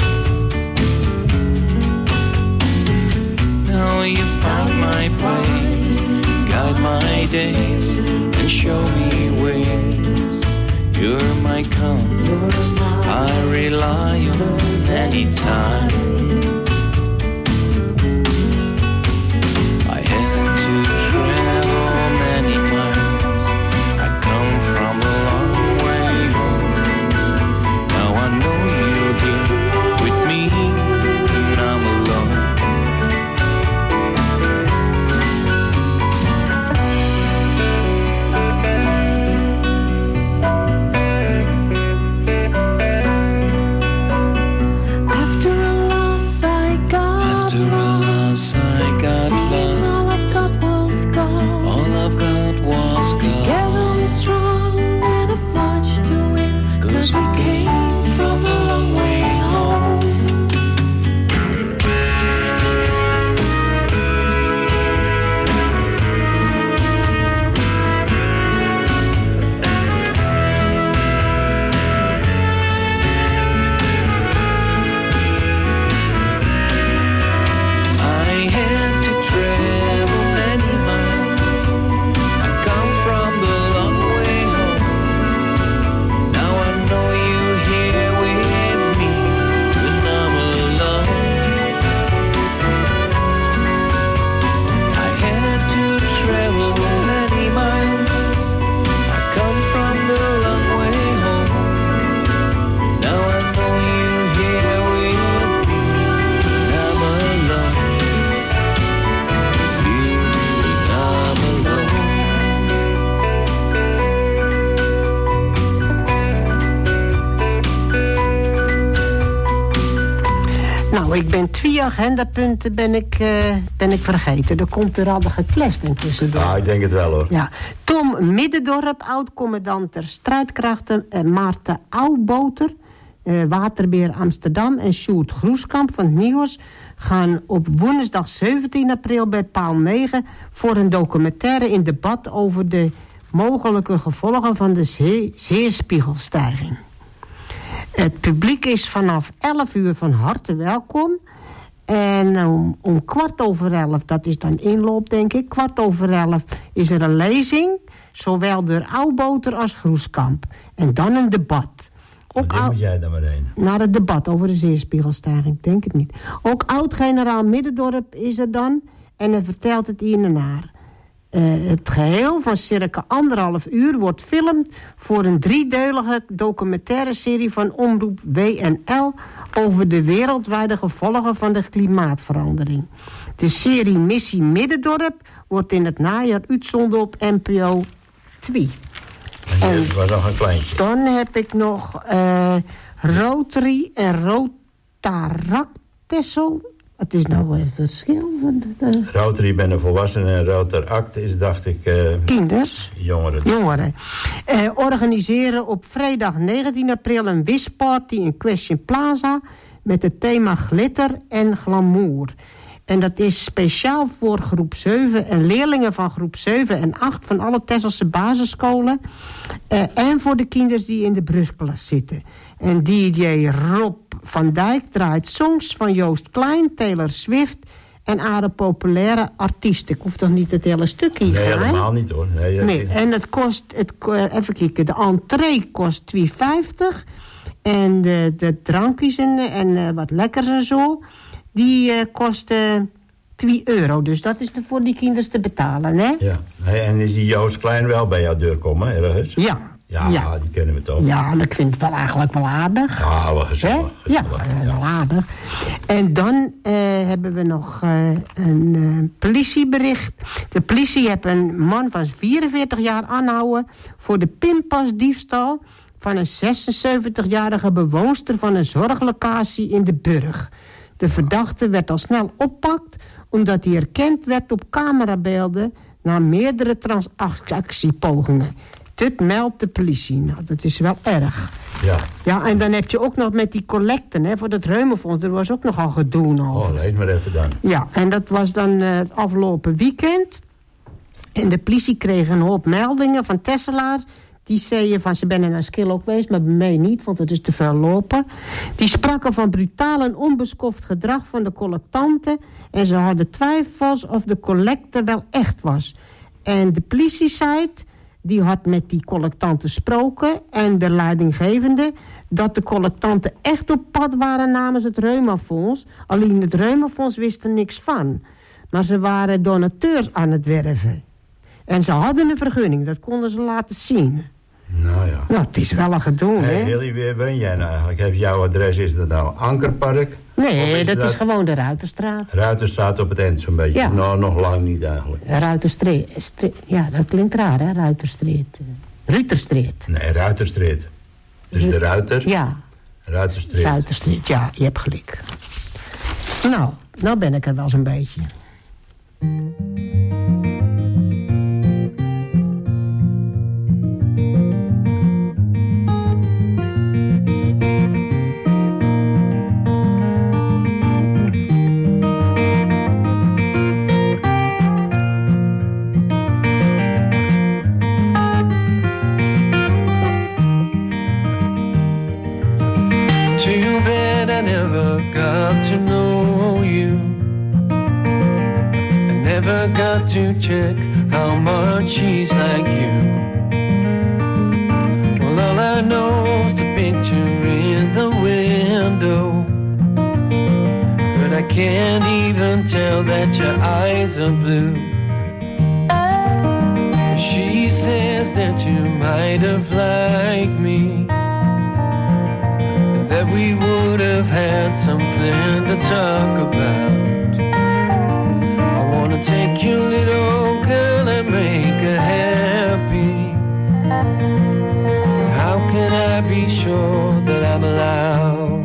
Speaker 3: Now you found my place, guide my days, and show me ways. You're my compass, I rely on anytime. I had to travel many miles, I come from a long way home. Now I know you're here with me when I'm alone.
Speaker 5: After a loss I got
Speaker 3: After a loss I got
Speaker 5: seen
Speaker 3: love,
Speaker 5: all I've got was gone.
Speaker 3: all I've got was
Speaker 5: Together
Speaker 3: gone.
Speaker 5: we're strong and have much to win, 'cause we came from a long way home.
Speaker 3: I had to travel many miles, I come from the long way home. Now I know you're here with me when I'm alone. I had to travel many miles, I come from the long way home. Now I know you're here with me when I'm alone. Here when I'm alone.
Speaker 7: Nou, ik ben twee agendapunten ben ik, eh, ben ik vergeten. Er komt de raddige kles denk ik tussendoor.
Speaker 6: Ah, ik denk het wel hoor.
Speaker 7: Ja. Tom Middendorp, oud-commandant der strijdkrachten. Eh, Maarten Ouwboter, eh, Waterbeer Amsterdam. En Sjoerd Groeskamp van het Nieuws gaan op woensdag zeventien april bij Paal negen... voor een documentaire in debat over de mogelijke gevolgen van de zee- zeespiegelstijging. Het publiek is vanaf elf uur van harte welkom. En om, om kwart over elf, dat is dan inloop denk ik... kwart over elf is er een lezing... zowel door Oudboter als Groeskamp. En dan een debat.
Speaker 6: Ook
Speaker 7: Daar
Speaker 6: moet jij dan maar heen.
Speaker 7: Naar het debat over de zeespiegelstijging, ik denk het niet. Ook oud-generaal Middendorp is er dan... en hij vertelt het hier en naar. Uh, het geheel van circa anderhalf uur wordt gefilmd... voor een driedelige documentaire serie van Omroep W N L... over de wereldwijde gevolgen van de klimaatverandering. De serie Missie Middendorp wordt in het najaar uitgezonden op N P O twee.
Speaker 6: En hier was nog een kleintje.
Speaker 7: Dan heb ik nog uh, Rotary en Rotaract Texel. Het is nou even het verschil. Van de, de...
Speaker 6: Rotary ben een volwassene en Rotaract is, dacht ik... Uh,
Speaker 7: Kinders.
Speaker 6: Jongeren.
Speaker 7: Jongeren. Uh, organiseren op vrijdag negentien april een wisparty in Question Plaza... met het thema glitter en glamour. En dat is speciaal voor groep zeven en leerlingen van groep zeven en acht... van alle Tesselse basisscholen. Uh, en voor de kinders die in de brusklas zitten. En D J Rob van Dijk draait songs van Joost Klein, Taylor Swift... en andere populaire artiesten. Ik hoef toch niet het hele stukje
Speaker 6: Nee,
Speaker 7: gaan?
Speaker 6: helemaal niet hoor. Nee,
Speaker 7: nee, en het kost, het, even kijken, de entree kost twee vijftig. En de, de drankjes en, en uh, wat lekkers en zo... die uh, kosten twee euro. Dus dat is er voor die kinders te betalen, hè?
Speaker 6: Ja. Hey, en is die Joost Klein wel bij jouw deur komen, ergens?
Speaker 7: Ja.
Speaker 6: Ja,
Speaker 7: ja.
Speaker 6: die kennen we toch?
Speaker 7: Ja, ik vind het wel eigenlijk wel aardig.
Speaker 6: Ja, wel gezellig.
Speaker 7: Ja,
Speaker 6: gezellig.
Speaker 7: wel aardig. En dan uh, hebben we nog uh, een uh, politiebericht. De politie heeft een man van vierenveertig jaar aangehouden... voor de pinpasdiefstal van een zesenzeventigjarige bewoonster... van een zorglocatie in de Burg. De verdachte werd al snel oppakt... omdat hij erkend werd op camerabeelden... na meerdere transactiepogingen. Dit meldt de politie. Nou, dat is wel erg.
Speaker 6: Ja.
Speaker 7: Ja, en dan heb je ook nog met die collecten, hè, voor het Reumenfonds. Er was ook nogal gedoe over.
Speaker 6: Oh, lees maar even dan.
Speaker 7: Ja, en dat was dan uh, het afgelopen weekend. En de politie kreeg een hoop meldingen van Tesselaars. Die zeiden van, ze ben naar Skil ook geweest, maar bij mij niet, want het is te veel lopen. Die spraken van brutaal en onbeskoft gedrag van de collectanten. En ze hadden twijfels of de collecte wel echt was. En de politie zei... die had met die collectanten gesproken en de leidinggevende... dat de collectanten echt op pad waren namens het Reumafonds. Alleen het Reumafonds wist er niks van. Maar ze waren donateurs aan het werven. En ze hadden een vergunning, dat konden ze laten zien.
Speaker 6: Nou ja.
Speaker 7: Nou, het is wel een gedoe,
Speaker 6: hey,
Speaker 7: hè?
Speaker 6: Hilly, waar ben jij nou eigenlijk? Heeft jouw adres, is dat nou Ankerpark?
Speaker 7: Nee,
Speaker 6: is
Speaker 7: dat,
Speaker 6: dat
Speaker 7: is gewoon de Ruiterstraat.
Speaker 6: Ruiterstraat op het eind zo'n beetje.
Speaker 7: Ja.
Speaker 6: Nou, nog lang niet eigenlijk.
Speaker 7: Ruiterstreet. Ja, dat klinkt raar, hè? Ruiterstreet. Ruiterstreet.
Speaker 6: Nee, Ruiterstreet. Dus de Ruiter.
Speaker 7: Ja.
Speaker 6: Ruiterstreet.
Speaker 7: Ruiterstreet, ja, je hebt gelijk. Nou, nou ben ik er wel zo'n beetje.
Speaker 3: To check how much she's like you. Well, all I know is the picture in the window, but I can't even tell that your eyes are blue. She says that you might have liked me, that we would have had something to talk about. Take your little girl and make her happy. How can I be sure that I'm allowed?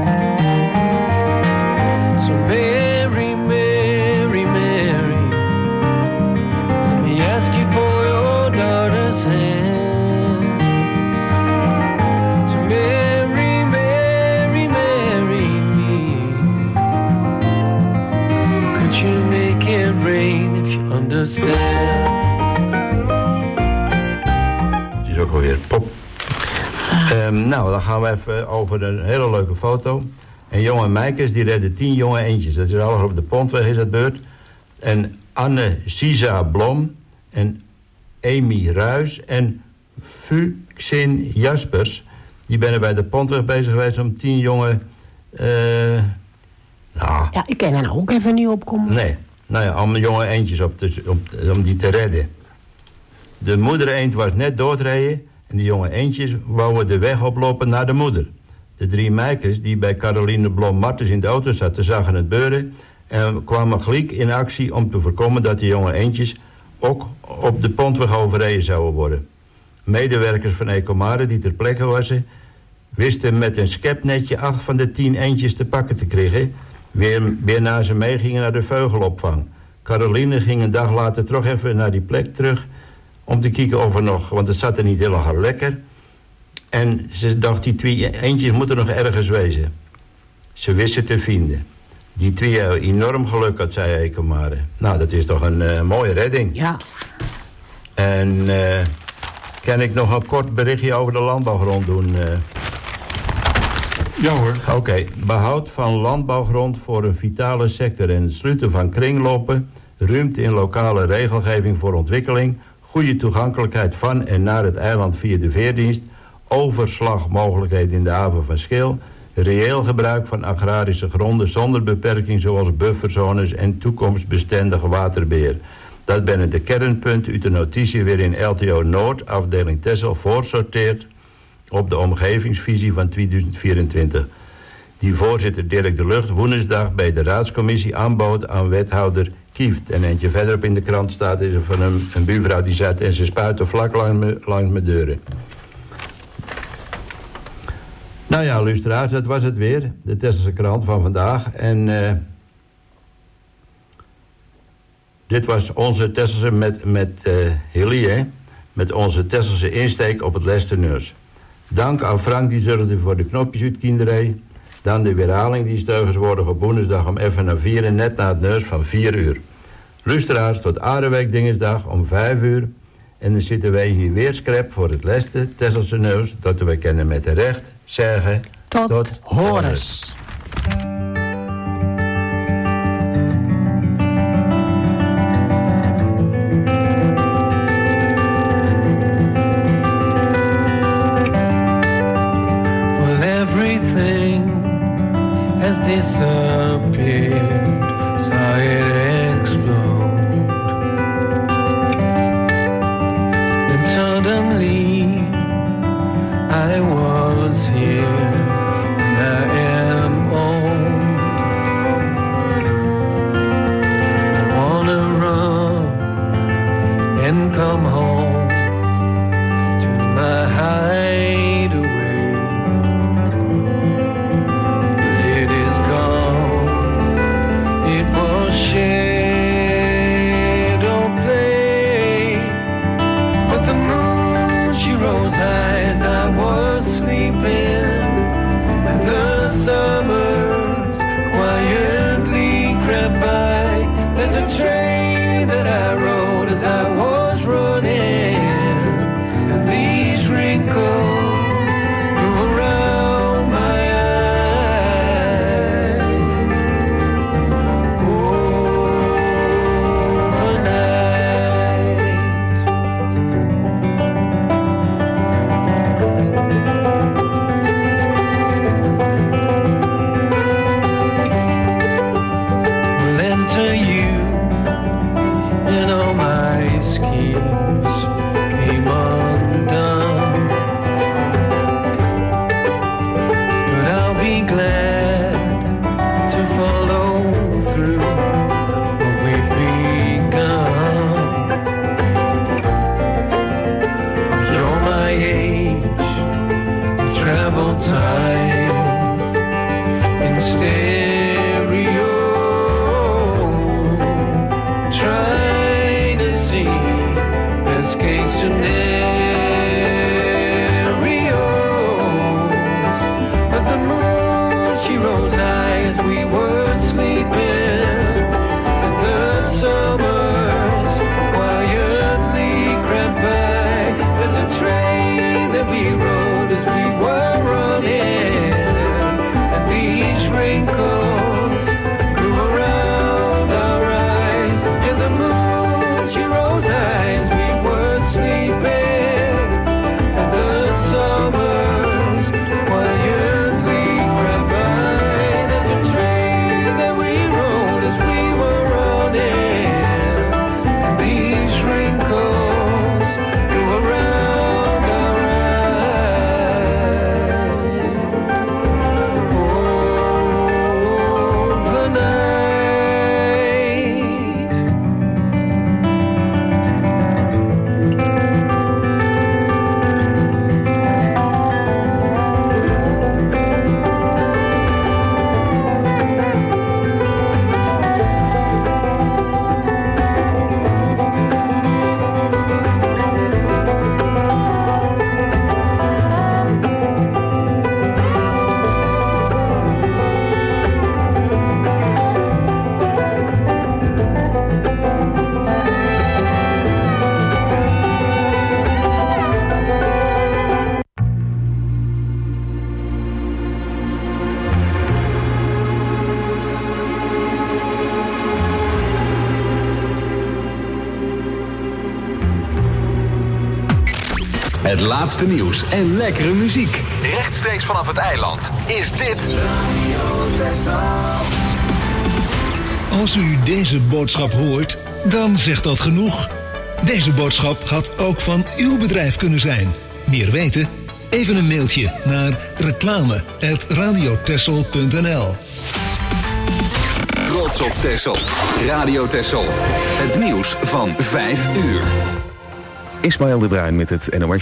Speaker 3: So Mary, Mary, Mary, let me ask you for your daughter's hand. So Mary, Mary, marry me. Could you make it rain if you understand?
Speaker 6: Het is ook alweer pop. Um, nou, dan gaan we even over een hele leuke foto. En jonge meikers die redden tien jonge eendjes. Dat is alles op de Pontweg is dat beurt. En Anne Sisa Blom en Amy Ruis en Fuxin Jaspers... die zijn bij de Pontweg bezig geweest om tien jonge... Uh, nou,
Speaker 7: ja, ik kan er nou ook even niet opkomen.
Speaker 6: Nee, nou ja, om jonge eendjes op te, op, om die te redden. De moeder eend was net doodrijden en die jonge eendjes wouden de weg oplopen naar de moeder. De drie meisjes die bij Caroline Blom-Martens in de auto zaten, zagen het beuren en kwamen gelijk in actie om te voorkomen dat de jonge eendjes ook op de Pontweg overreden zouden worden. Medewerkers van Ecomare die ter plekke waren, wisten met een skepnetje acht van de tien eendjes te pakken te krijgen, weer, weer na ze meegingen naar de veugelopvang. Caroline ging een dag later toch even naar die plek terug om te kijken of er nog, want het zat er niet helemaal lekker. En ze dacht, die twee eendjes moeten nog ergens wezen. Ze wisten te vinden. Die twee hebben enorm geluk had, zei Ecomare. Nou, dat is toch een uh, mooie redding.
Speaker 7: Ja.
Speaker 6: En uh, kan ik nog een kort berichtje over de landbouwgrond doen? Uh?
Speaker 8: Ja hoor.
Speaker 6: Oké, okay. Behoud van landbouwgrond voor een vitale sector en het sluiten van kringlopen, ruimte in lokale regelgeving voor ontwikkeling, goede toegankelijkheid van en naar het eiland via de veerdienst, overslagmogelijkheden in de haven van Schil, reëel gebruik van agrarische gronden zonder beperking zoals bufferzones en toekomstbestendig waterbeheer. Dat zijn de kernpunten uit de notitie waarin L T O Noord, afdeling Texel, voorsorteert op de omgevingsvisie van tweeduizend vierentwintig. Die voorzitter Dirk de Lucht woensdag bij de raadscommissie aanbood aan wethouder Kieft. En eentje verderop in de krant staat is er van een, een buurvrouw die zat en ze spuiten vlak langs me, langs mijn deuren. Nou ja, luisteraars, dat was het weer. De Tesselse krant van vandaag. En uh, dit was onze Tesselse met, met uh, Hilly, hè? Met onze Tesselse insteek op het Lesterneus. Dank aan Frank die zorgde voor de knopjes uit kinderij. Dan de herhaling die steugers worden op woensdag om even naar vieren, net na het neus van vier uur. Luisteraars, tot Aardeweek dinsdag om vijf uur. En dan zitten wij hier weer scherp voor het leste Tesselse neus, dat we kennen met de recht zeggen
Speaker 7: tot,
Speaker 6: tot
Speaker 7: horens.
Speaker 3: Has disappeared, saw it explode. And suddenly I was here, and I am old. I wanna run and come home to my hideaway. It was shadow play, but the moon, she rose high as I was sleeping, and the summers quietly crept by. There's a train that I rode as I was running, and these wrinkles grew around my we rode as we were.
Speaker 2: Het laatste nieuws en lekkere muziek. Rechtstreeks vanaf het eiland is dit Radio Texel.
Speaker 10: Als u deze boodschap hoort, dan zegt dat genoeg. Deze boodschap had ook van uw bedrijf kunnen zijn. Meer weten? Even een mailtje naar reclame apenstaartje radiotexel punt n l.
Speaker 2: Trots op Texel. Radio Texel. Het nieuws van vijf uur.
Speaker 11: Ismaël de Bruin met het N O S.